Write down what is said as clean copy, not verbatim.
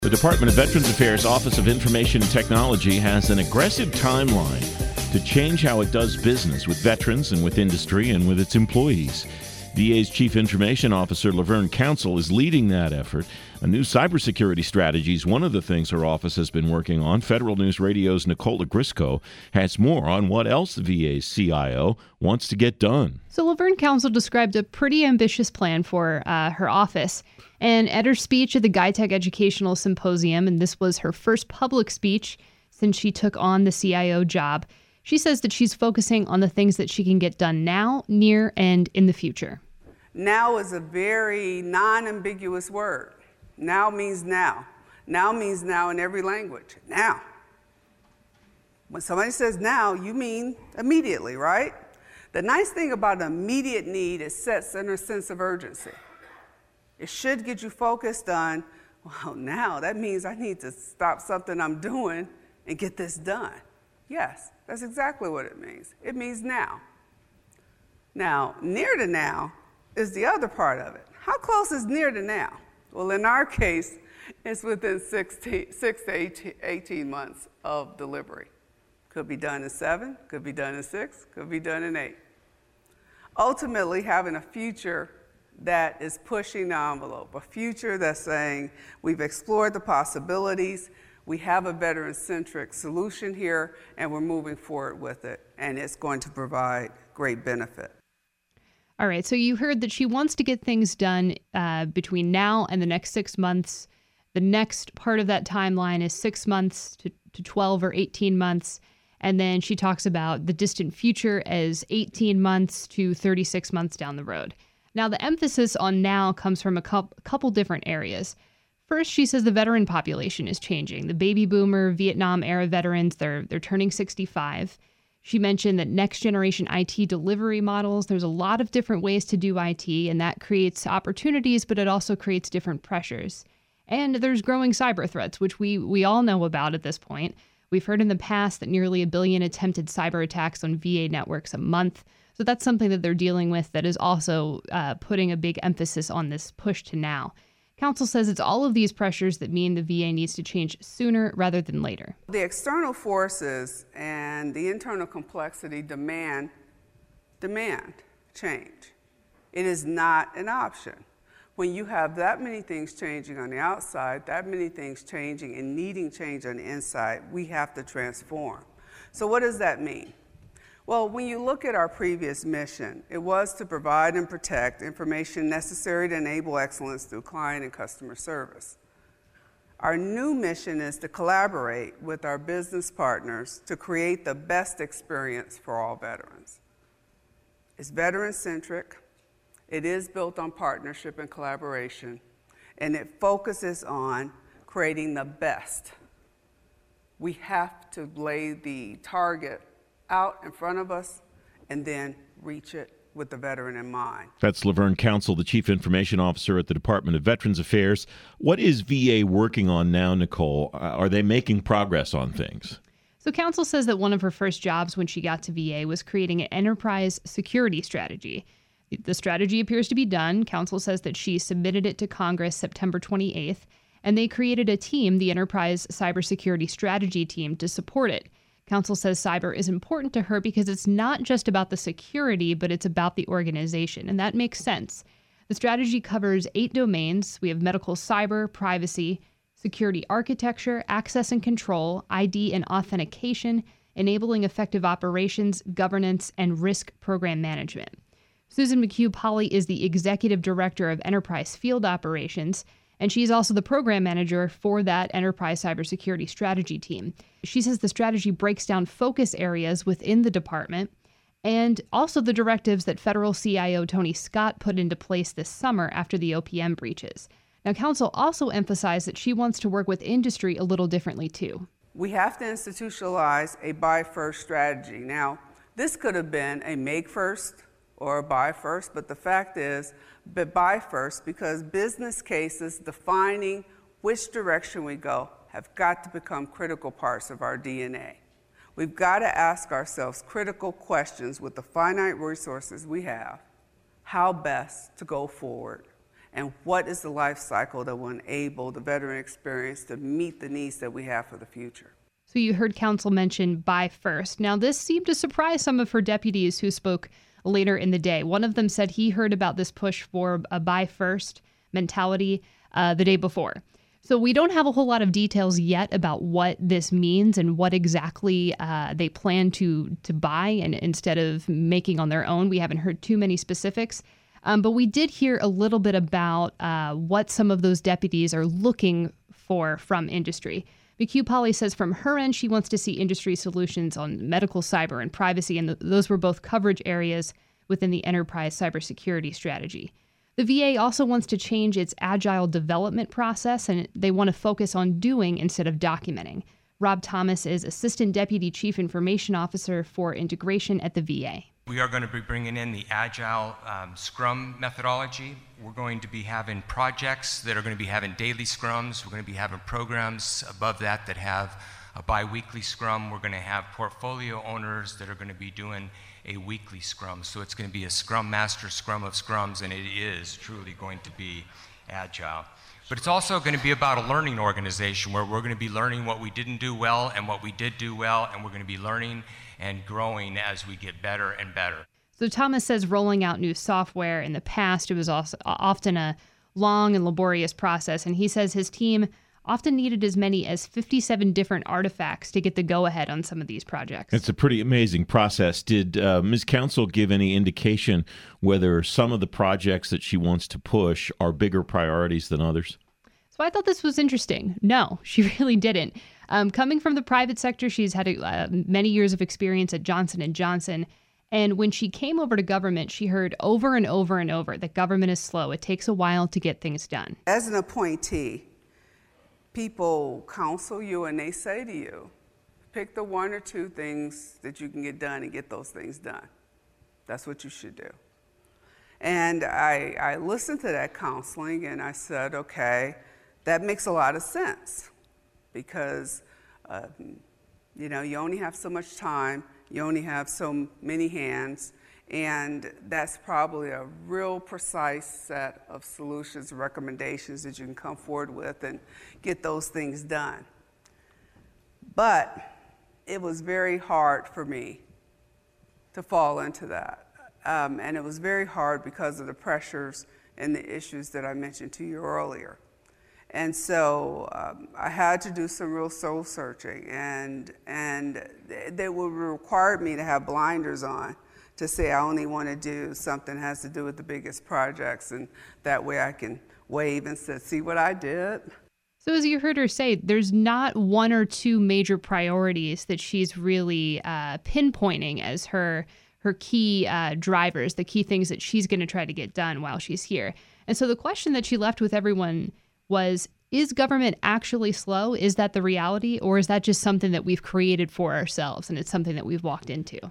The Department of Veterans Affairs Office of Information and Technology has an aggressive timeline to change how it does business with veterans and with industry and with its employees. VA's Chief Information Officer, Laverne Council, is leading that effort. A new cybersecurity strategy is one of the things her office has been working on. Federal News Radio's Nicola Grisco has more on what else the VA's CIO wants to get done. So Laverne Council described a pretty ambitious plan for her office. And at her speech at the GuiTech Educational Symposium, and this was her first public speech since she took on the CIO job, she says that she's focusing on the things that she can get done now, near, and in the future. Now is a very non-ambiguous word. Now means now. Now means now in every language. Now. When somebody says now, you mean immediately, right? The nice thing about an immediate need is sets in a sense of urgency. It should get you focused on, well, now that means I need to stop something I'm doing and get this done. Yes, that's exactly what it means. It means now. Now, near to now is the other part of it. How close is near to now? Well, in our case, it's within 6 to 18 months of delivery. Could be done in 7, could be done in 6, could be done in 8. Ultimately, having a future that is pushing the envelope, a future that's saying we've explored the possibilities, we have a veteran-centric solution here, and we're moving forward with it, and it's going to provide great benefit. All right, so you heard that she wants to get things done between now and the next 6 months. The next part of that timeline is 6 months to 12 or 18 months. And then she talks about the distant future as 18 months to 36 months down the road. Now, the emphasis on now comes from a couple different areas. First, she says the veteran population is changing. The baby boomer, Vietnam-era veterans, they're turning 65. She mentioned that next generation IT delivery models, there's a lot of different ways to do IT, and that creates opportunities, but it also creates different pressures. And there's growing cyber threats, which we all know about at this point. We've heard in the past that nearly 1 billion attempted cyber attacks on VA networks a month. So that's something that they're dealing with that is also putting a big emphasis on this push to now. Council says it's all of these pressures that mean the VA needs to change sooner rather than later. The external forces and the internal complexity demand change. It is not an option. When you have that many things changing on the outside, that many things changing and needing change on the inside, we have to transform. So what does that mean? Well, when you look at our previous mission, it was to provide and protect information necessary to enable excellence through client and customer service. Our new mission is to collaborate with our business partners to create the best experience for all veterans. It's veteran-centric, it is built on partnership and collaboration, and it focuses on creating the best. We have to lay the target out in front of us and then reach it with the veteran in mind. That's Laverne Council, the Chief Information Officer at the Department of Veterans Affairs. What is VA working on now, Nicole? Are they making progress on things? So Council says that one of her first jobs when she got to VA was creating an enterprise security strategy. The strategy appears to be done. Council says that she submitted it to Congress September 28th, and they created a team, the Enterprise Cybersecurity Strategy Team, to support it. Council says cyber is important to her because it's not just about the security, but it's about the organization, and that makes sense. The strategy covers 8 domains. We have medical cyber, privacy, security architecture, access and control, ID and authentication, enabling effective operations, governance, and risk program management. Susan McHugh-Polly is the Executive Director of Enterprise Field Operations, and she's also the program manager for that Enterprise Cybersecurity Strategy Team. She says the strategy breaks down focus areas within the department and also the directives that federal CIO Tony Scott put into place this summer after the OPM breaches. Now, Council also emphasized that she wants to work with industry a little differently, too. We have to institutionalize a buy first strategy. Now, this could have been a make first or a buy first, but the fact is, buy first because business cases defining which direction we go have got to become critical parts of our DNA. We've got to ask ourselves critical questions with the finite resources we have, how best to go forward. and what is the life cycle that will enable the veteran experience to meet the needs that we have for the future. So you heard counsel mention buy first. Now, this seemed to surprise some of her deputies who spoke later in the day. One of them said he heard about this push for a buy first mentality the day before. So we don't have a whole lot of details yet about what this means and what exactly they plan to buy and instead of making on their own. We haven't heard too many specifics. But we did hear a little bit about what some of those deputies are looking for from industry. McHugh Polly says from her end, she wants to see industry solutions on medical cyber and privacy, and those were both coverage areas within the enterprise cybersecurity strategy. The VA also wants to change its agile development process, and they want to focus on doing instead of documenting. Rob Thomas is Assistant Deputy Chief Information Officer for Integration at the VA. We are going to be bringing in the Agile Scrum methodology. We're going to be having projects that are going to be having daily scrums. We're going to be having programs above that that have a bi-weekly scrum. We're going to have portfolio owners that are going to be doing a weekly scrum. So it's going to be a scrum master scrum of scrums, and it is truly going to be agile. But it's also going to be about a learning organization where we're going to be learning what we didn't do well and what we did do well, and we're going to be learning and growing as we get better and better. So Thomas says rolling out new software in the past, it was also often a long and laborious process, and he says his team often needed as many as 57 different artifacts to get the go-ahead on some of these projects. It's a pretty amazing process. Did Ms. Counsel give any indication whether some of the projects that she wants to push are bigger priorities than others? So I thought this was interesting. No, she really didn't. Coming from the private sector, she's had many years of experience at Johnson & Johnson. And when she came over to government, she heard over and over and over that government is slow. It takes a while to get things done. As an appointee, people counsel you and they say to you, pick the one or two things that you can get done and get those things done. That's what you should do. And I listened to that counseling and I said, okay, that makes a lot of sense because, you only have so much time, you only have so many hands, and that's probably a real precise set of solutions, recommendations that you can come forward with and get those things done. But it was very hard for me to fall into that. And it was very hard because of the pressures and the issues that I mentioned to you earlier. And so I had to do some real soul searching, and they would require me to have blinders on to say I only want to do something that has to do with the biggest projects, and that way I can wave and say, see what I did. So as you heard her say, there's not one or two major priorities that she's really pinpointing as her key drivers, the key things that she's going to try to get done while she's here. And so the question that she left with everyone was, is government actually slow? Is that the reality? Or is that just something that we've created for ourselves and it's something that we've walked into?